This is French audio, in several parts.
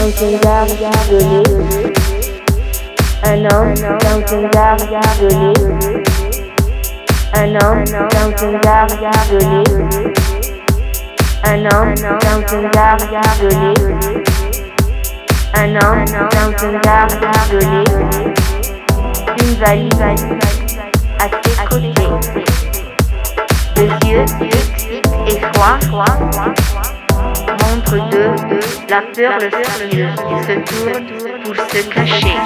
dans une gare isolée. Un homme dans une gare isolée. Un homme dans une gare isolée. Un homme dans une gare isolée. Un homme dans une gare isolée. Une valise à ses côtés. Deux yeux fixes et froids montrent d'eux la peur, le fil. Ils se tournent pour se cacher.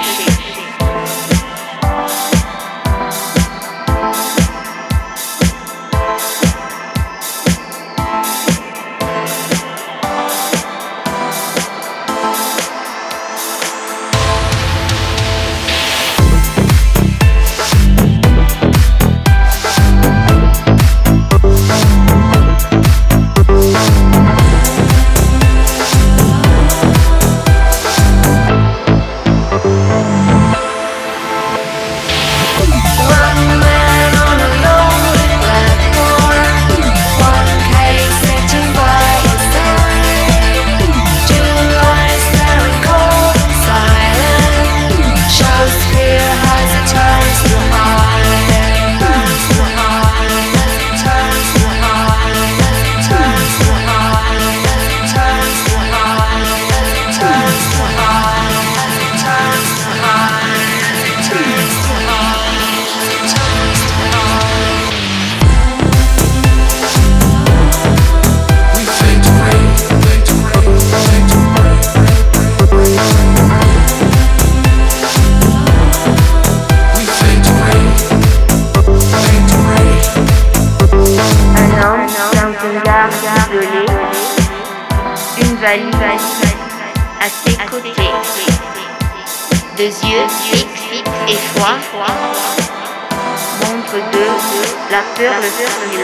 Une valise à ses côtés. Deux yeux fixes et froids montrent d'eux la peur, le fil.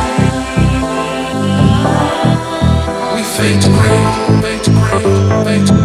We fade to gray, fade to gray, fade to